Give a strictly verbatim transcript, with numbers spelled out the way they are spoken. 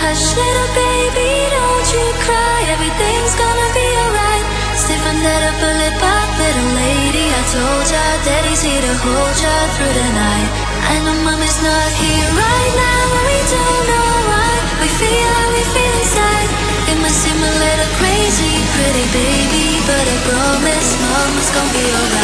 Hush little baby, don't you cry, everything's gonna be alright. Stiffen that up a lip up, little lady, I told ya, daddy's here to hold ya through the night. I know mommy's not here right now, and we don't know why. We feel how we feel inside. It might seem a little crazy, pretty baby, but I promise mama's gonna be alright.